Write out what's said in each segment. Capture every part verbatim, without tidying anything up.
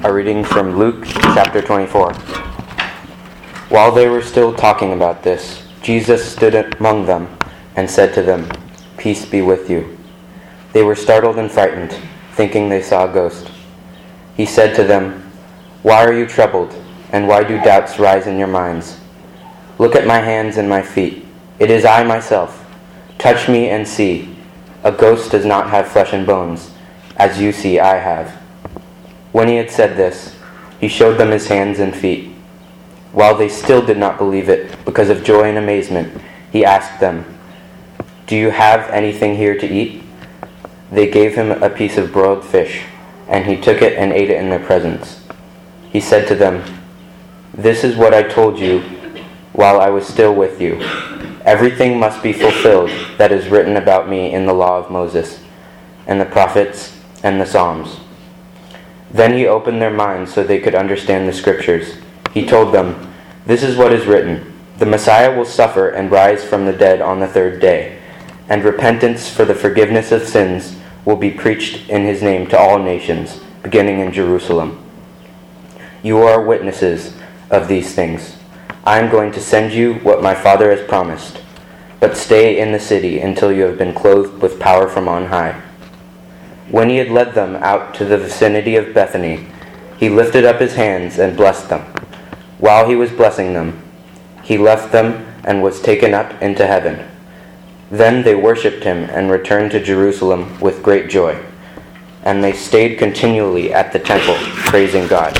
A reading from Luke chapter twenty-four. While they were still talking about this, Jesus stood among them and said to them, "Peace be with you." They were startled and frightened, thinking they saw a ghost. He said to them, "Why are you troubled, and why do doubts rise in your minds? Look at my hands and my feet. It is I myself. Touch me and see. A ghost does not have flesh and bones, as you see I have." When he had said this, he showed them his hands and feet. While they still did not believe it, because of joy and amazement, he asked them, "Do you have anything here to eat?" They gave him a piece of broiled fish, and he took it and ate it in their presence. He said to them, "This is what I told you while I was still with you. Everything must be fulfilled that is written about me in the law of Moses, and the prophets, and the Psalms." Then he opened their minds so they could understand the scriptures. He told them, "This is what is written. The Messiah will suffer and rise from the dead on the third day, and repentance for the forgiveness of sins will be preached in his name to all nations, beginning in Jerusalem. You are witnesses of these things. I am going to send you what my Father has promised, but stay in the city until you have been clothed with power from on high." When he had led them out to the vicinity of Bethany, he lifted up his hands and blessed them. While he was blessing them, he left them and was taken up into heaven. Then they worshipped him and returned to Jerusalem with great joy. And they stayed continually at the temple, praising God.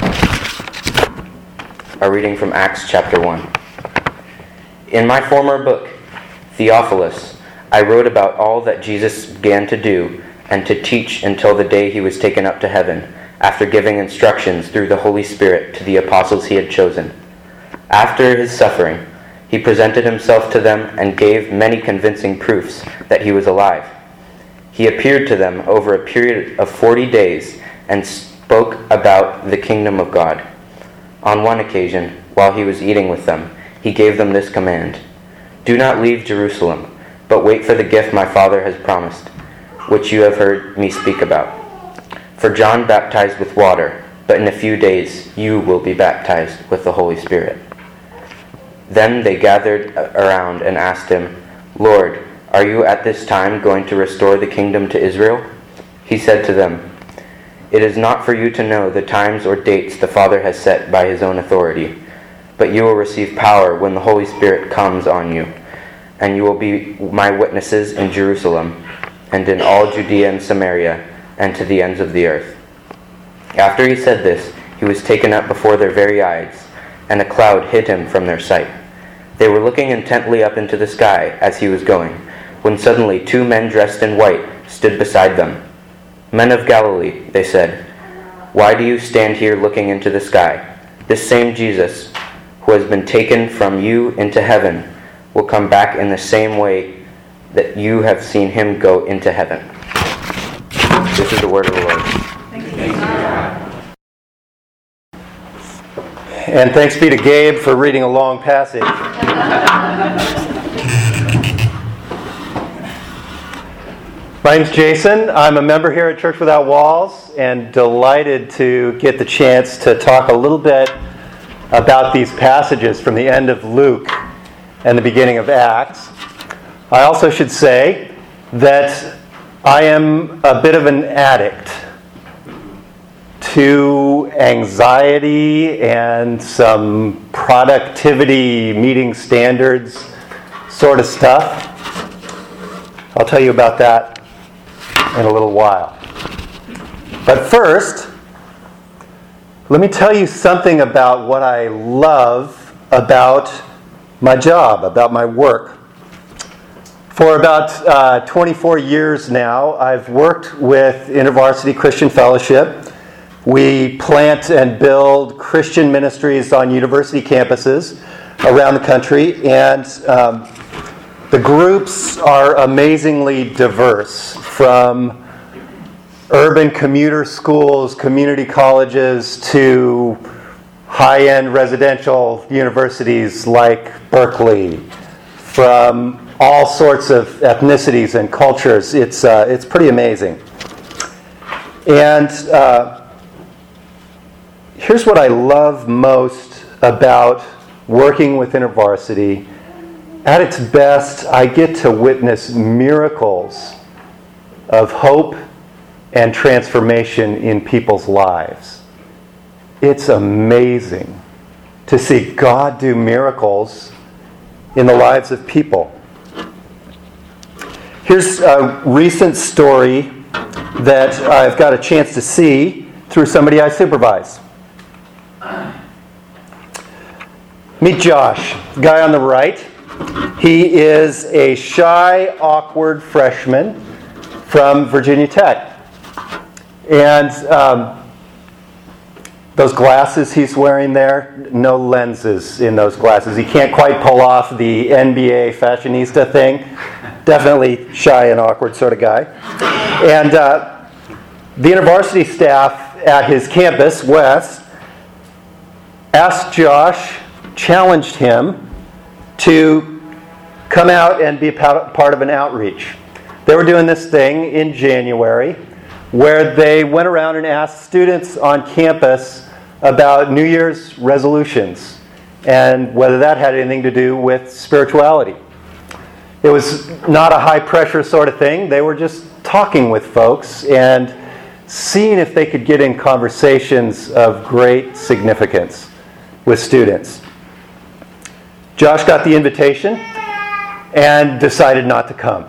A reading from Acts chapter one. In my former book, Theophilus, I wrote about all that Jesus began to do and to teach until the day he was taken up to heaven, after giving instructions through the Holy Spirit to the apostles he had chosen. After his suffering, he presented himself to them and gave many convincing proofs that he was alive. He appeared to them over a period of forty days and spoke about the kingdom of God. On one occasion, while he was eating with them, he gave them this command: "Do not leave Jerusalem, but wait for the gift my Father has promised, which you have heard me speak about. For John baptized with water, but in a few days you will be baptized with the Holy Spirit." Then they gathered around and asked him, "Lord, are you at this time going to restore the kingdom to Israel?" He said to them, "It is not for you to know the times or dates the Father has set by his own authority, but you will receive power when the Holy Spirit comes on you, and you will be my witnesses in Jerusalem, and in all Judea and Samaria, and to the ends of the earth." After he said this, he was taken up before their very eyes, and a cloud hid him from their sight. They were looking intently up into the sky as he was going, when suddenly two men dressed in white stood beside them. "Men of Galilee," they said, "why do you stand here looking into the sky? This same Jesus, who has been taken from you into heaven, will come back in the same way that you have seen him go into heaven." This is the word of the Lord. Thanks be to God. And thanks be to Gabe for reading a long passage. My name's Jason. I'm a member here at Church Without Walls, and delighted to get the chance to talk a little bit about these passages from the end of Luke and the beginning of Acts. I also should say that I am a bit of an addict to anxiety and some productivity meeting standards sort of stuff. I'll tell you about that in a little while. But first, let me tell you something about what I love about my job, about my work. For about uh, twenty-four years now, I've worked with InterVarsity Christian Fellowship. We plant and build Christian ministries on university campuses around the country, and um, the groups are amazingly diverse, from urban commuter schools, community colleges, to high-end residential universities like Berkeley, from all sorts of ethnicities and cultures. It's uh, it's pretty amazing. And uh, here's what I love most about working with InterVarsity. At its best, I get to witness miracles of hope and transformation in people's lives. It's amazing to see God do miracles in the lives of people. Here's a recent story that I've got a chance to see through somebody I supervise. Meet Josh, the guy on the right. He is a shy, awkward freshman from Virginia Tech. And um, those glasses he's wearing there, no lenses in those glasses. He can't quite pull off the N B A fashionista thing. Definitely shy and awkward sort of guy. And uh, the InterVarsity staff at his campus, Wes, asked Josh, challenged him to come out and be part of an outreach. They were doing this thing in January where they went around and asked students on campus about New Year's resolutions and whether that had anything to do with spirituality. It was not a high-pressure sort of thing. They were just talking with folks and seeing if they could get in conversations of great significance with students. Josh got the invitation and decided not to come.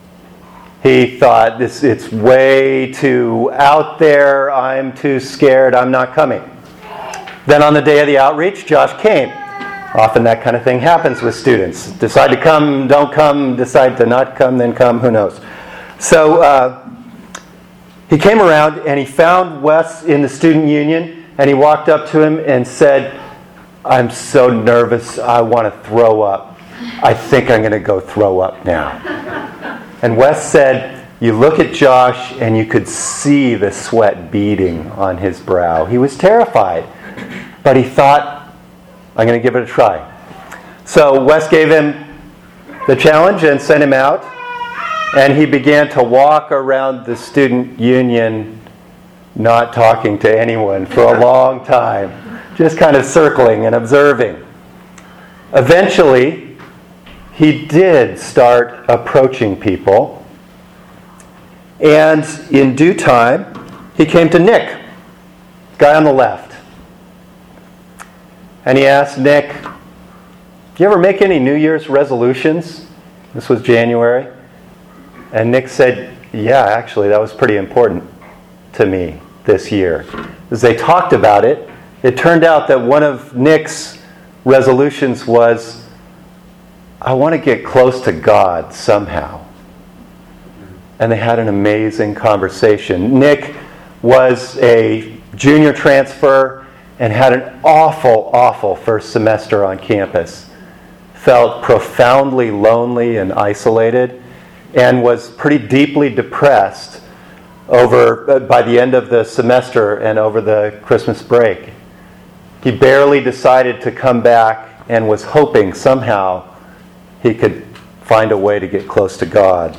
He thought, this it's way too out there, I'm too scared, I'm not coming. Then on the day of the outreach, Josh came. Often that kind of thing happens with students. Decide to come, don't come, decide to not come, then come, who knows. So uh, he came around and he found Wes in the student union and he walked up to him and said, I'm so nervous, I want to throw up. I think I'm going to go throw up now. And Wes said, you look at Josh and you could see the sweat beading on his brow. He was terrified, but he thought, I'm going to give it a try. So Wes gave him the challenge and sent him out, and he began to walk around the student union not talking to anyone for a long time, just kind of circling and observing. Eventually, he did start approaching people, and in due time, he came to Nick, guy on the left. And he asked Nick, do you ever make any New Year's resolutions? This was January. And Nick said, yeah, actually, that was pretty important to me this year. As they talked about it, it turned out that one of Nick's resolutions was, I want to get close to God somehow. And they had an amazing conversation. Nick was a junior transfer and had an awful, awful first semester on campus. Felt profoundly lonely and isolated and was pretty deeply depressed over by the end of the semester and over the Christmas break. He barely decided to come back and was hoping somehow he could find a way to get close to God.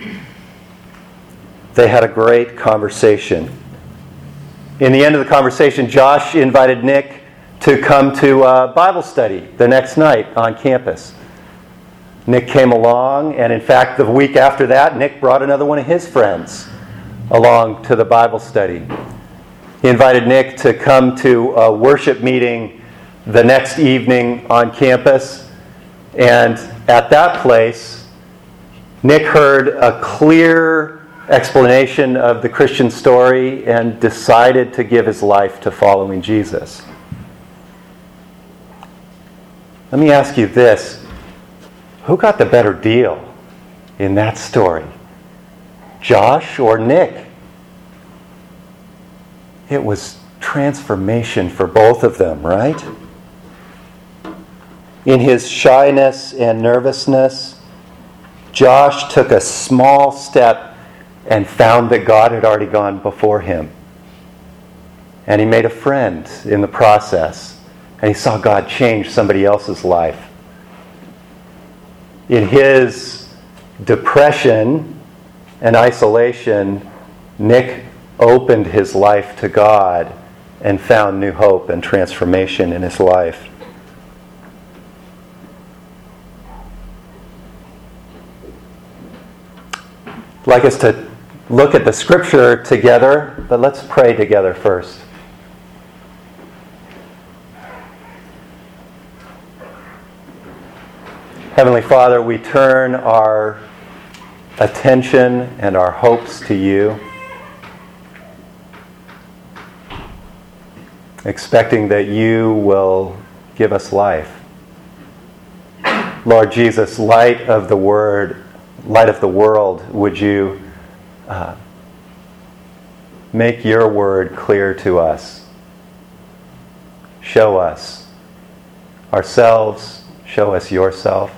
They had a great conversation. In the end of the conversation, Josh invited Nick to come to a Bible study the next night on campus. Nick came along, and in fact, the week after that, Nick brought another one of his friends along to the Bible study. He invited Nick to come to a worship meeting the next evening on campus, and at that place, Nick heard a clear explanation of the Christian story and decided to give his life to following Jesus. Let me ask you this. Who got the better deal in that story? Josh or Nick? It was transformation for both of them, right? In his shyness and nervousness, Josh took a small step and found that God had already gone before him. And he made a friend in the process. And he saw God change somebody else's life. In his depression and isolation, Nick opened his life to God and found new hope and transformation in his life. I'd like us to look at the scripture together, but let's pray together first. Heavenly Father, we turn our attention and our hopes to you, expecting that you will give us life. Lord Jesus, light of the word, light of the world, would you uh, make your word clear to us? Show us ourselves, show us yourself.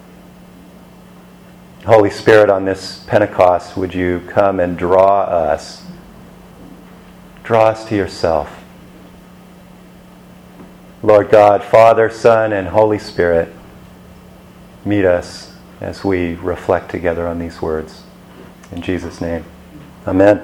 Holy Spirit, on this Pentecost, would you come and draw us, draw us to yourself. Lord God, Father, Son, and Holy Spirit, meet us as we reflect together on these words. In Jesus' name, amen.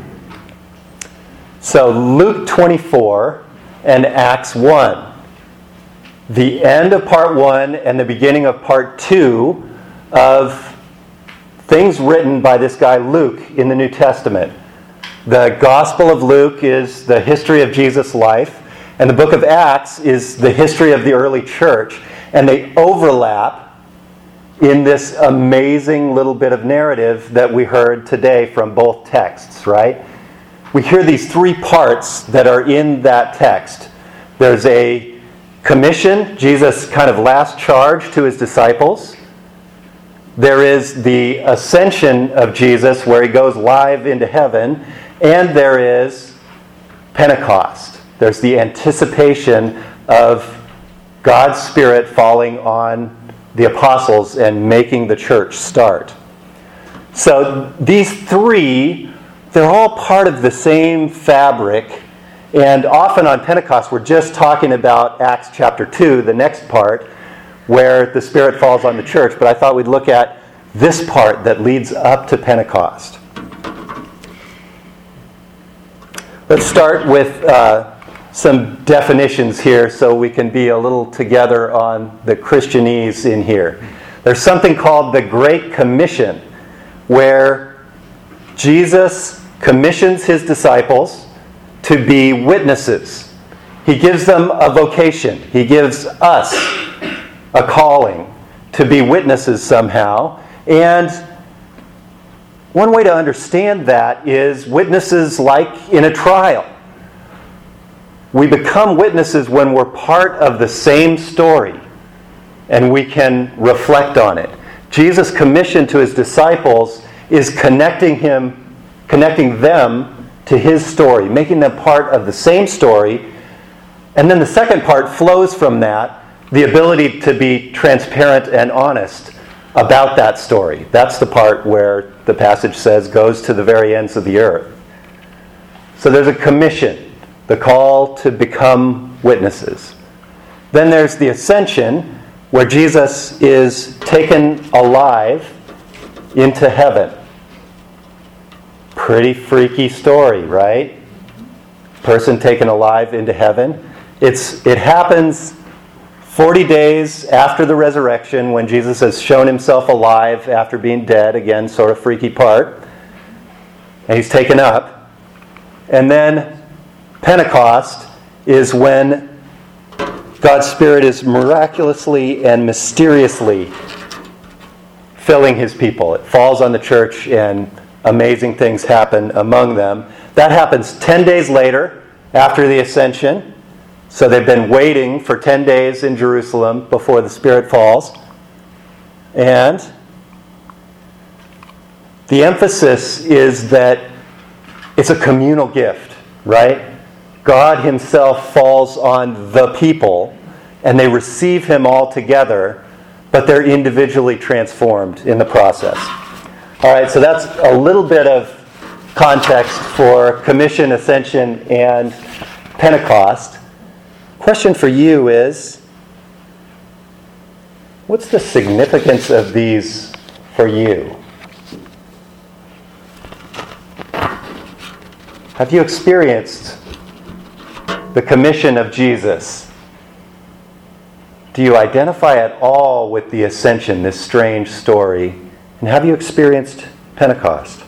So Luke twenty-four and Acts one. The end of part one and the beginning of part two of things written by this guy Luke in the New Testament. The Gospel of Luke is the history of Jesus' life, and the book of Acts is the history of the early church. And they overlap in this amazing little bit of narrative that we heard today from both texts, right? We hear these three parts that are in that text. There's a commission, Jesus' kind of last charge to his disciples. There is the ascension of Jesus, where he goes live into heaven. And there is Pentecost. There's the anticipation of God's Spirit falling on the apostles and making the church start. So these three, they're all part of the same fabric. And often on Pentecost, we're just talking about Acts chapter two, the next part, where the Spirit falls on the church. But I thought we'd look at this part that leads up to Pentecost. Let's start with uh, some definitions here so we can be a little together on the Christianese in here. There's something called the Great Commission, where Jesus commissions his disciples to be witnesses. He gives them a vocation. He gives us a calling to be witnesses somehow. And one way to understand that is witnesses like in a trial. We become witnesses when we're part of the same story and we can reflect on it. Jesus' commission to his disciples is connecting him, connecting them to his story, making them part of the same story. And then the second part flows from that, the ability to be transparent and honest about that story. That's the part where the passage says goes to the very ends of the earth. So there's a commission, the call to become witnesses. Then there's the ascension, where Jesus is taken alive into heaven. Pretty freaky story, right? Person taken alive into heaven. It's it happens forty days after the resurrection, when Jesus has shown himself alive after being dead. Again, sort of freaky part. And he's taken up. And then Pentecost is when God's Spirit is miraculously and mysteriously filling his people. It falls on the church and amazing things happen among them. That happens ten days later after the ascension. So they've been waiting for ten days in Jerusalem before the Spirit falls. And the emphasis is that it's a communal gift, right? God himself falls on the people, and they receive him all together, but they're individually transformed in the process. All right, so that's a little bit of context for Commission, Ascension, and Pentecost. Question for you is, what's the significance of these for you? Have you experienced the commission of Jesus. Do you identify at all with the ascension, this strange story? And have you experienced Pentecost?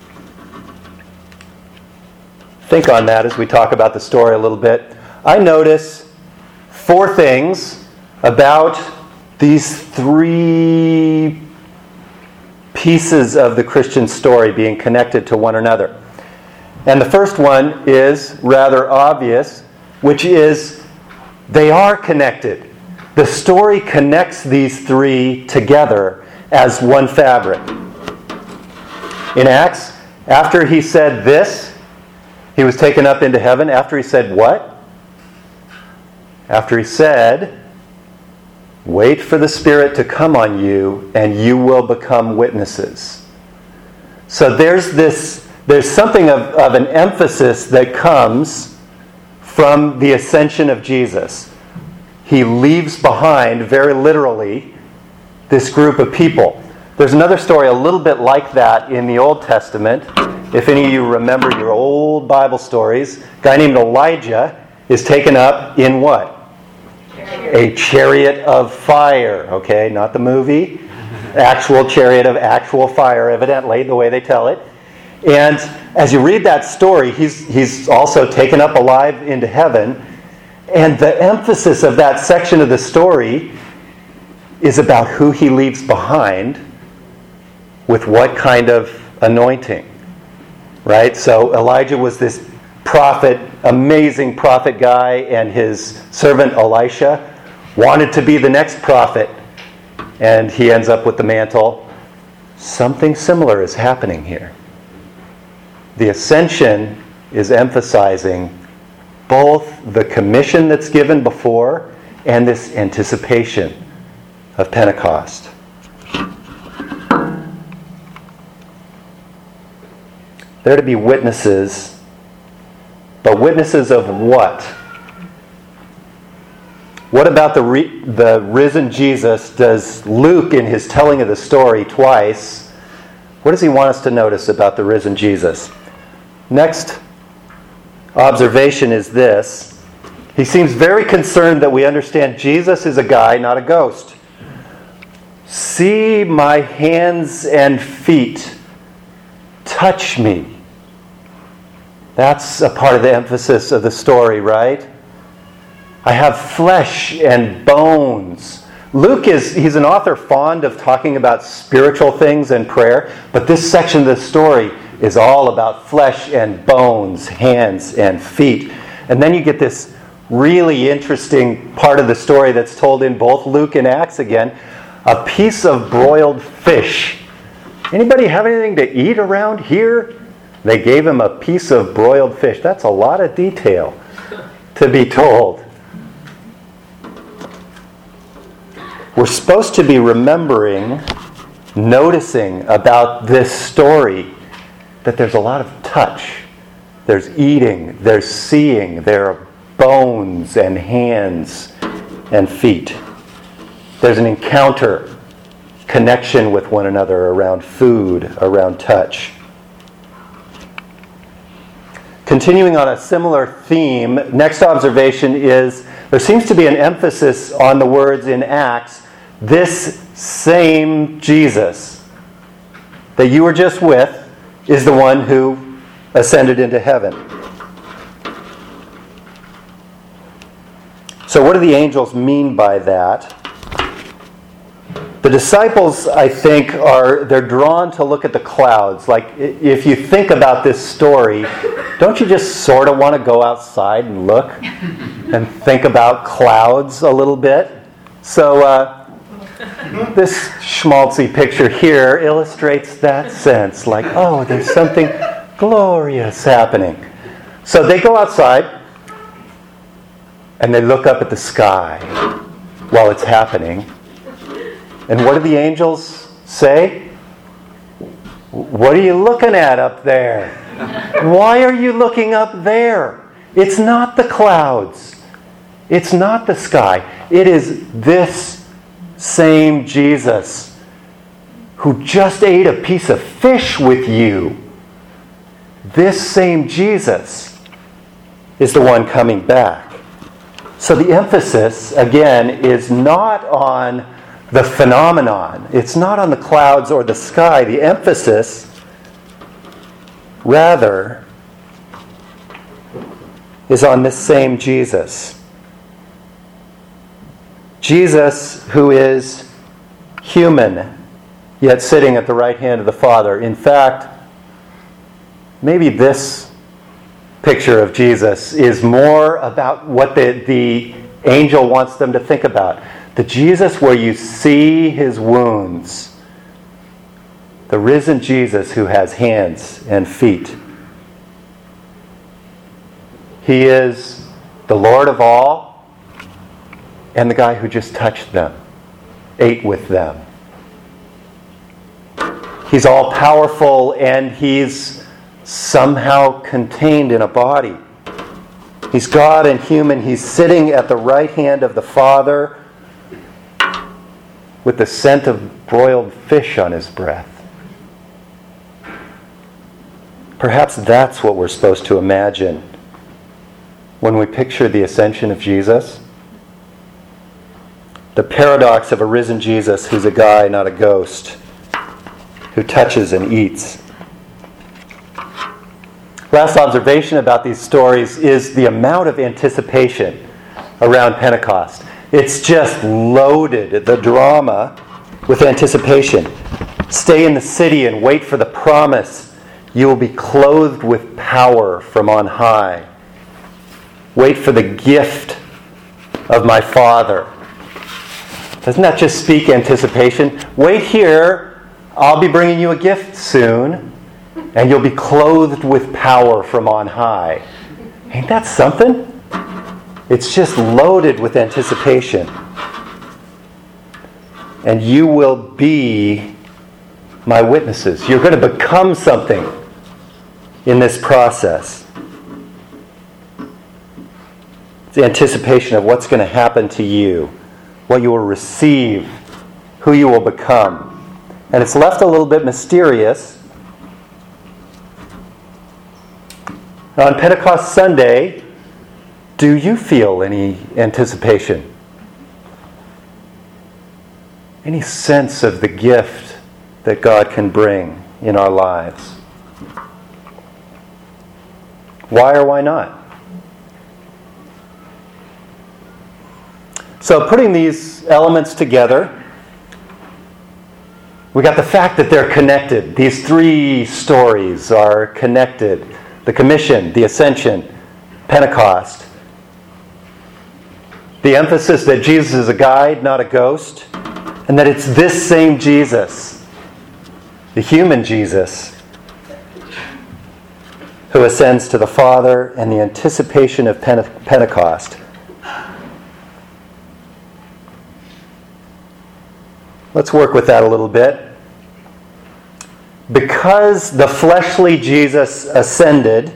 Think on that as we talk about the story a little bit. I notice four things about these three pieces of the Christian story being connected to one another. And the first one is rather obvious, which is they are connected. The story connects these three together as one fabric. In Acts, after he said this, he was taken up into heaven. After he said what? After he said, wait for the Spirit to come on you, and you will become witnesses. So there's this, there's something of, of an emphasis that comes from the ascension of Jesus. He leaves behind, very literally, this group of people. There's another story a little bit like that in the Old Testament. If any of you remember your old Bible stories, a guy named Elijah is taken up in what? A chariot of fire, okay? Not the movie. Actual chariot of actual fire, evidently, the way they tell it. And as you read that story, he's, he's also taken up alive into heaven. And the emphasis of that section of the story is about who he leaves behind with what kind of anointing. Right? So Elijah was this prophet, amazing prophet guy, and his servant Elisha wanted to be the next prophet, and he ends up with the mantle. Something similar is happening here. The ascension is emphasizing both the commission that's given before and this anticipation of Pentecost. They're to be witnesses, but witnesses of what? What about the, re- the risen Jesus does Luke, in his telling of the story twice, what does he want us to notice about the risen Jesus? Next observation is this. He seems very concerned that we understand Jesus is a guy, not a ghost. See my hands and feet. Touch me. That's a part of the emphasis of the story, right? I have flesh and bones. Luke is, he's an author fond of talking about spiritual things and prayer, but this section of the story is all about flesh and bones, hands and feet. And then you get this really interesting part of the story that's told in both Luke and Acts again, a piece of broiled fish. Anybody have anything to eat around here? They gave him a piece of broiled fish. That's a lot of detail to be told. We're supposed to be remembering, noticing about this story that there's a lot of touch. There's eating, there's seeing, there are bones and hands and feet. There's an encounter, connection with one another around food, around touch. Continuing on a similar theme, next observation is there seems to be an emphasis on the words in Acts, this same Jesus that you were just with is the one who ascended into heaven. So what do the angels mean by that? The disciples, I think, are they're drawn to look at the clouds. Like, if you think about this story, don't you just sort of want to go outside and look and think about clouds a little bit? So uh, this schmaltzy picture here illustrates that sense. Like, oh, there's something glorious happening. So they go outside and they look up at the sky while it's happening. And what do the angels say? What are you looking at up there? Why are you looking up there? It's not the clouds. It's not the sky. It is this same Jesus who just ate a piece of fish with you. This same Jesus is the one coming back. So the emphasis, again, is not on the phenomenon. It's not on the clouds or the sky. The emphasis, rather, is on this same Jesus. Jesus, who is human, yet sitting at the right hand of the Father. In fact, maybe this picture of Jesus is more about what the, the angel wants them to think about. The Jesus where you see his wounds. The risen Jesus who has hands and feet. He is the Lord of all and the guy who just touched them, ate with them. He's all powerful and he's somehow contained in a body. He's God and human. He's sitting at the right hand of the Father with the scent of broiled fish on his breath. Perhaps that's what we're supposed to imagine when we picture the ascension of Jesus. The paradox of a risen Jesus who's a guy, not a ghost, who touches and eats. Last observation about these stories is the amount of anticipation around Pentecost. It's just loaded, the drama, with anticipation. Stay in the city and wait for the promise. You will be clothed with power from on high. Wait for the gift of my Father. Doesn't that just speak anticipation? Wait here, I'll be bringing you a gift soon, and you'll be clothed with power from on high. Ain't that something? It's just loaded with anticipation. And you will be my witnesses. You're going to become something in this process. It's the anticipation of what's going to happen to you, what you will receive, who you will become. And it's left a little bit mysterious. On Pentecost Sunday, do you feel any anticipation? Any sense of the gift that God can bring in our lives? Why or why not? So putting these elements together, we got the fact that they're connected. These three stories are connected. The Commission, the Ascension, Pentecost. The emphasis that Jesus is a guide, not a ghost. And that it's this same Jesus, the human Jesus, who ascends to the Father, and the anticipation of Pente- Pentecost. Let's work with that a little bit. Because the fleshly Jesus ascended,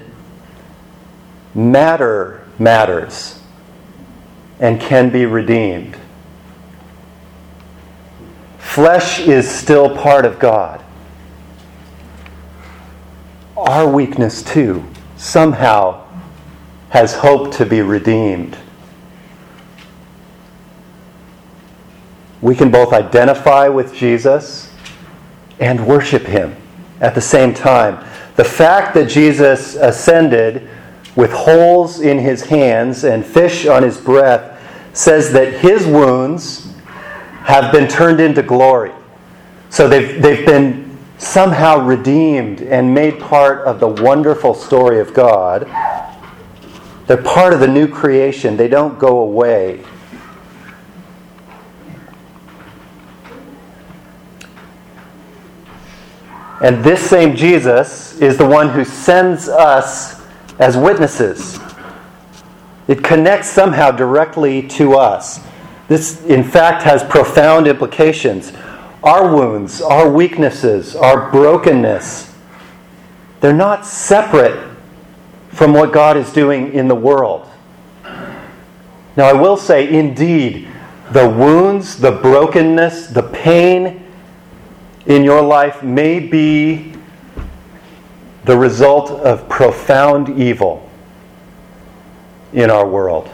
matter matters and can be redeemed. Flesh is still part of God. Our weakness, too, somehow has hope to be redeemed. We can both identify with Jesus and worship him at the same time. The fact that Jesus ascended with holes in his hands and fish on his breath says that his wounds have been turned into glory. So they've, they've been somehow redeemed and made part of the wonderful story of God. They're part of the new creation. They don't go away. And this same Jesus is the one who sends us as witnesses. It connects somehow directly to us. This, in fact, has profound implications. Our wounds, our weaknesses, our brokenness, they're not separate from what God is doing in the world. Now, I will say, indeed, the wounds, the brokenness, the pain in your life may be the result of profound evil. in our world.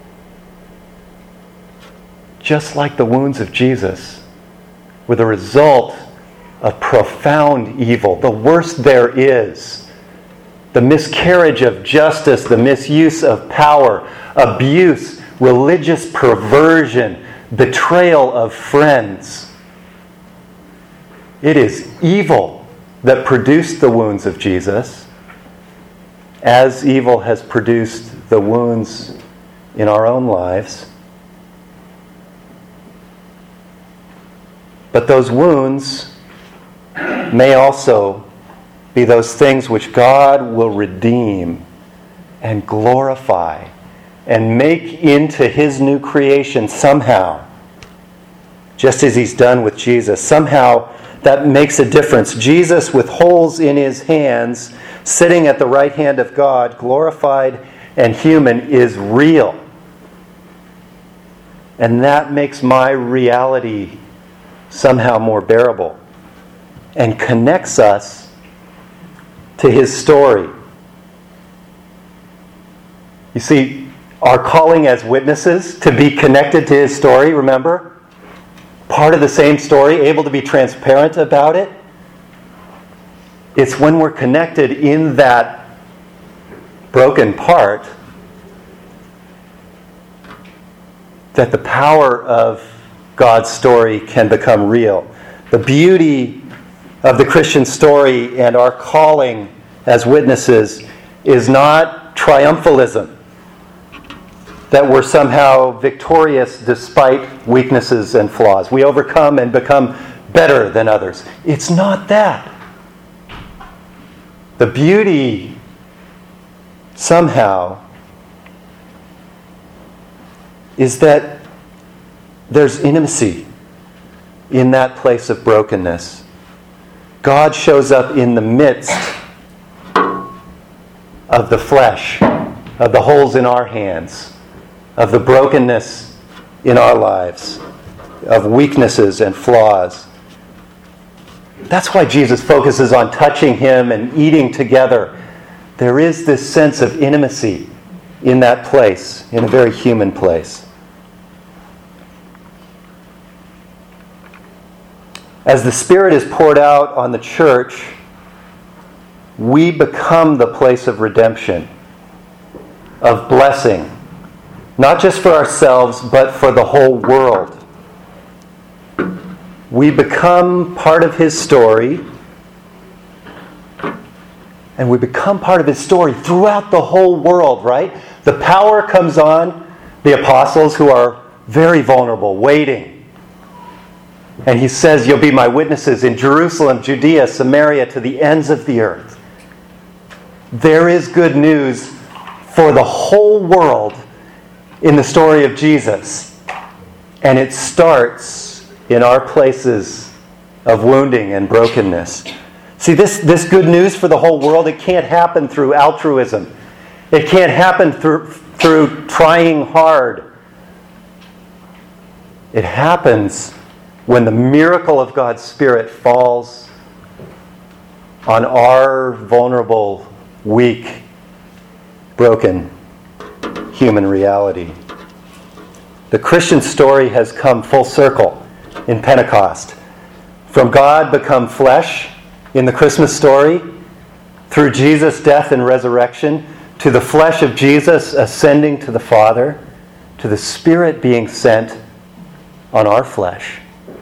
Just like the wounds of Jesus were the result of profound evil, the worst there is. The miscarriage of justice, the misuse of power, abuse, religious perversion, betrayal of friends. It is evil that produced the wounds of Jesus, as evil has produced the wounds in our own lives. But those wounds may also be those things which God will redeem and glorify and make into His new creation somehow, just as He's done with Jesus. Somehow that makes a difference. Jesus, with holes in His hands, sitting at the right hand of God, glorified and human, is real. And that makes my reality somehow more bearable and connects us to His story. You see, our calling as witnesses to be connected to His story, remember? Part of the same story, able to be transparent about it. It's when we're connected in that broken part that the power of God's story can become real. The beauty of the Christian story and our calling as witnesses is not triumphalism, that we're somehow victorious despite weaknesses and flaws. We overcome and become better than others. It's not that. The beauty somehow is that there's intimacy in that place of brokenness. God shows up in the midst of the flesh, of the holes in our hands, of the brokenness in our lives, of weaknesses and flaws. That's why Jesus focuses on touching Him and eating together. There is this sense of intimacy in that place, in a very human place. As the Spirit is poured out on the church, we become the place of redemption, of blessing, not just for ourselves, but for the whole world. We become part of His story, and we become part of His story throughout the whole world, right? The power comes on the apostles who are very vulnerable, waiting. And He says, you'll be my witnesses in Jerusalem, Judea, Samaria, to the ends of the earth. There is good news for the whole world in the story of Jesus. And it starts in our places of wounding and brokenness. See, this, this good news for the whole world, it can't happen through altruism. It can't happen through, through trying hard. It happens when the miracle of God's Spirit falls on our vulnerable, weak, broken human reality. The Christian story has come full circle in Pentecost. From God become flesh in the Christmas story, through Jesus' death and resurrection, to the flesh of Jesus ascending to the Father, to the Spirit being sent on our flesh.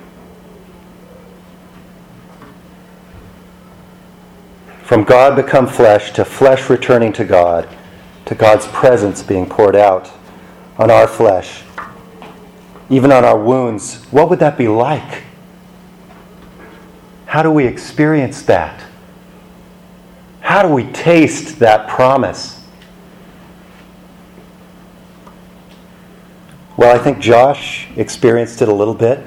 From God become flesh, to flesh returning to God, to God's presence being poured out on our flesh, even on our wounds. What would that be like? How do we experience that? How do we taste that promise? Well, I think Josh experienced it a little bit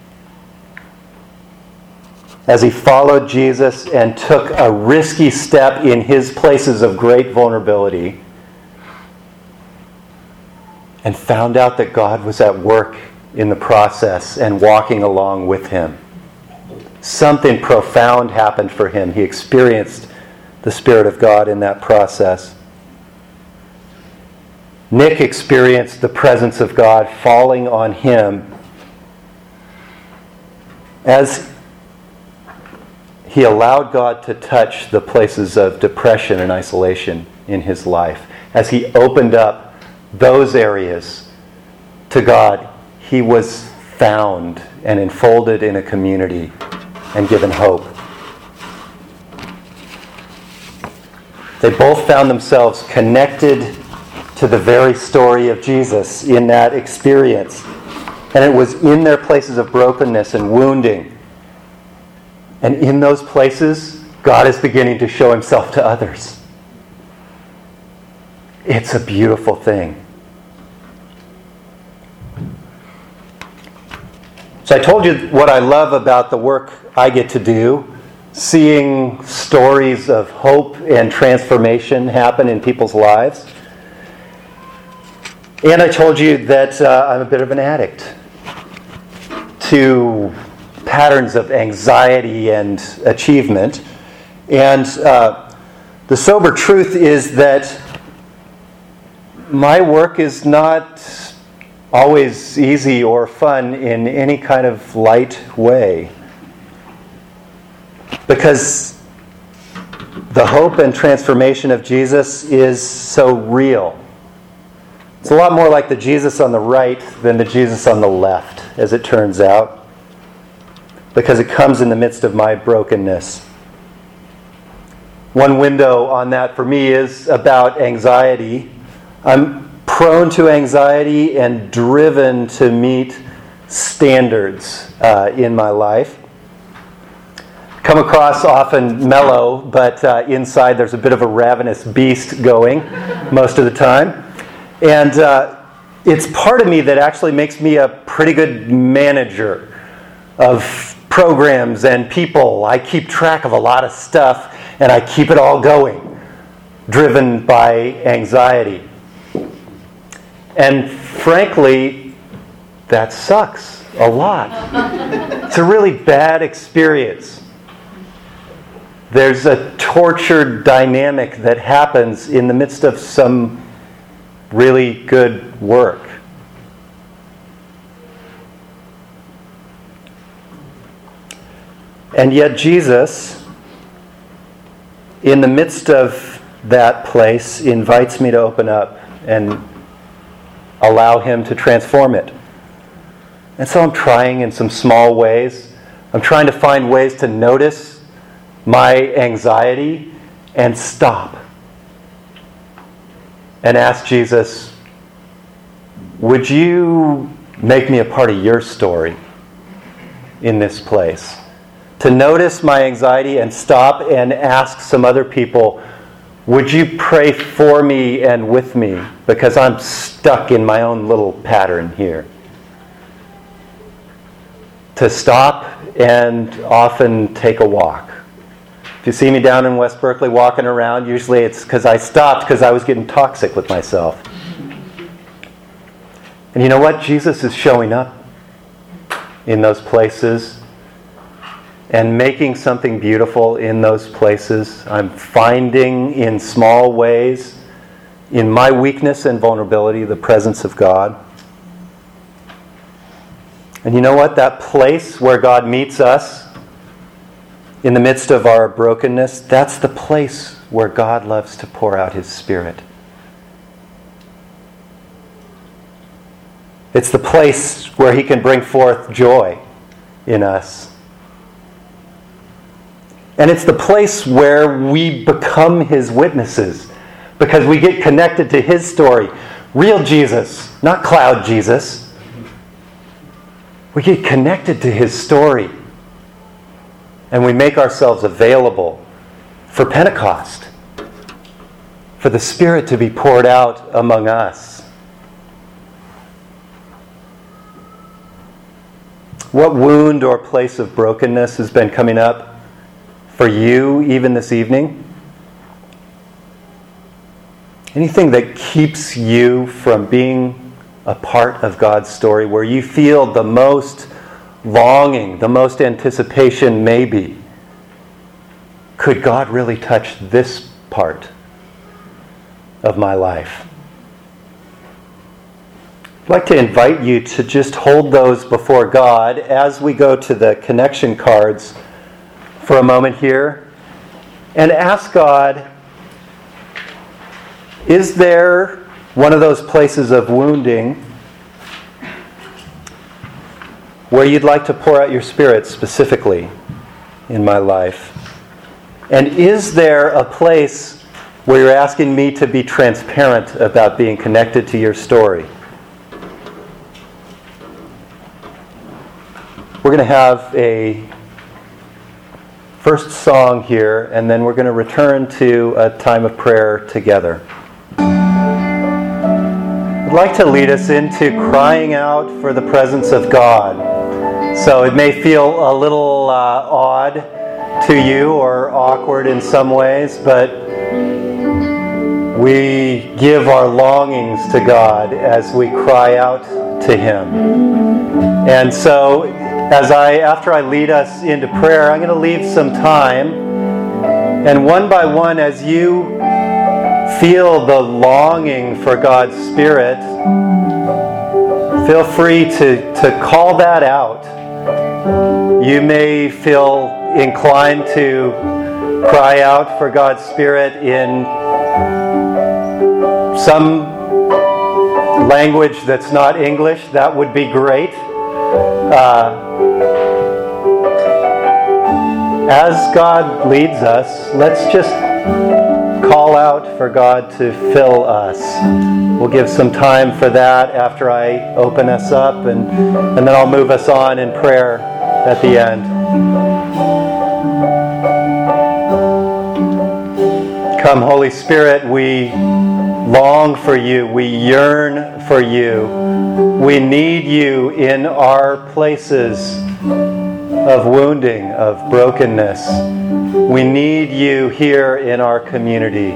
as he followed Jesus and took a risky step in his places of great vulnerability and found out that God was at work in the process and walking along with him. Something profound happened for him. He experienced the Spirit of God in that process. Nick experienced the presence of God falling on him as he allowed God to touch the places of depression and isolation in his life. As he opened up those areas to God, he was found and enfolded in a community and given hope. They both found themselves connected to the very story of Jesus in that experience. And it was in their places of brokenness and wounding. And in those places, God is beginning to show himself to others. It's a beautiful thing. So I told you what I love about the work I get to do, seeing stories of hope and transformation happen in people's lives. And I told you that uh, I'm a bit of an addict to patterns of anxiety and achievement. And uh, the sober truth is that my work is not always easy or fun in any kind of light way. Because the hope and transformation of Jesus is so real. It's a lot more like the Jesus on the right than the Jesus on the left, as it turns out. Because it comes in the midst of my brokenness. One window on that for me is about anxiety. I'm prone to anxiety and driven to meet standards uh, in my life. Come across often mellow, but uh, inside there's a bit of a ravenous beast going most of the time. And uh, it's part of me that actually makes me a pretty good manager of programs and people. I keep track of a lot of stuff and I keep it all going, driven by anxiety. And frankly, that sucks a lot. It's a really bad experience. There's a tortured dynamic that happens in the midst of some really good work. And yet Jesus, in the midst of that place, invites me to open up and allow him to transform it. And so I'm trying in some small ways. I'm trying to find ways to notice my anxiety and stop. And ask Jesus, would you make me a part of your story in this place? To notice my anxiety and stop and ask some other people, would you pray for me and with me? Because I'm stuck in my own little pattern here. To stop and often take a walk. If you see me down in West Berkeley walking around, usually it's because I stopped because I was getting toxic with myself. And you know what? Jesus is showing up in those places and making something beautiful in those places. I'm finding in small ways, in my weakness and vulnerability, the presence of God. And you know what? That place where God meets us in the midst of our brokenness, that's the place where God loves to pour out His Spirit. It's the place where He can bring forth joy in us. And it's the place where we become His witnesses because we get connected to His story. Real Jesus, not cloud Jesus. We get connected to His story. And we make ourselves available for Pentecost, for the Spirit to be poured out among us. What wound or place of brokenness has been coming up for you even this evening? Anything that keeps you from being a part of God's story, where you feel the most longing, the most anticipation maybe? Could God really touch this part of my life? I'd like to invite you to just hold those before God as we go to the connection cards for a moment here and ask God, is there one of those places of wounding where you'd like to pour out your Spirit specifically in my life? And is there a place where you're asking me to be transparent about being connected to your story? We're going to have a first song here, and then we're going to return to a time of prayer together. I'd like to lead us into crying out for the presence of God. So it may feel a little uh, odd to you or awkward in some ways, but we give our longings to God as we cry out to Him. And so as I, after I lead us into prayer, I'm going to leave some time, and one by one, as you feel the longing for God's Spirit, feel free to, to call that out. You may feel inclined to cry out for God's Spirit in some language that's not English. That would be great. Uh, as God leads us, let's just call out for God to fill us. We'll give some time for that after I open us up, and, and then I'll move us on in prayer at the end. Come, Holy Spirit, we long for you. We yearn for you. We need you in our places of wounding, of brokenness. We need you here in our community.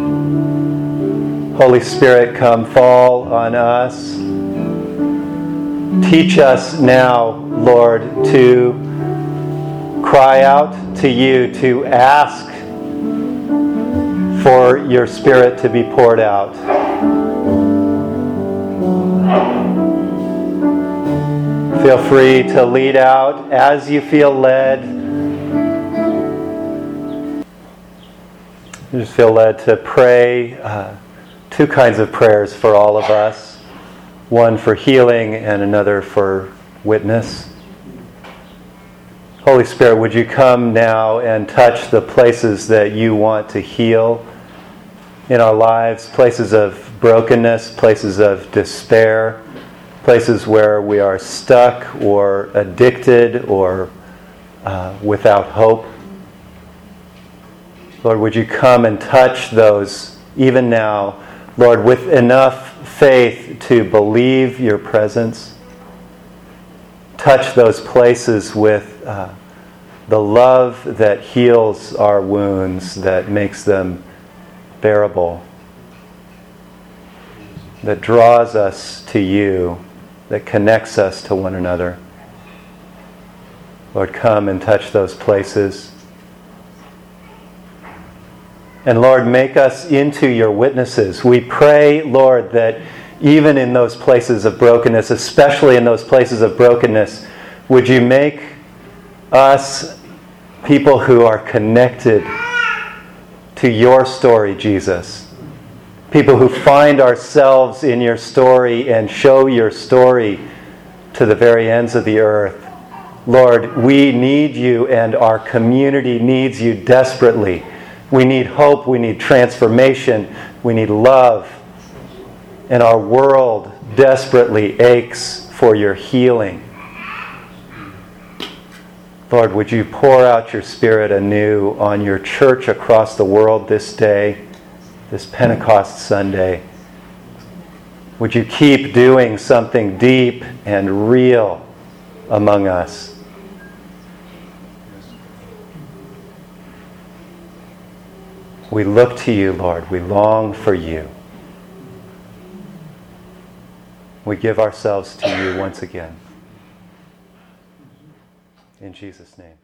Holy Spirit, come fall on us. Teach us now, Lord, to cry out to you, to ask for your Spirit to be poured out. Feel free to lead out as you feel led. You just feel led to pray uh, two kinds of prayers for all of us. One for healing and another for witness. Holy Spirit, would you come now and touch the places that you want to heal in our lives, places of brokenness, places of despair, places where we are stuck or addicted or uh, without hope. Lord, would you come and touch those even now, Lord, with enough faith to believe your presence. Touch those places with uh, the love that heals our wounds, that makes them bearable, that draws us to you, that connects us to one another. Lord, come and touch those places. And Lord, make us into your witnesses. We pray, Lord, that even in those places of brokenness, especially in those places of brokenness, would you make us people who are connected to your story, Jesus. People who find ourselves in your story and show your story to the very ends of the earth. Lord, we need you, and our community needs you desperately. We need hope, we need transformation, we need love. And our world desperately aches for your healing. Lord, would you pour out your Spirit anew on your church across the world this day, this Pentecost Sunday. Would you keep doing something deep and real among us? We look to you, Lord. We long for you. We give ourselves to you once again. In Jesus' name.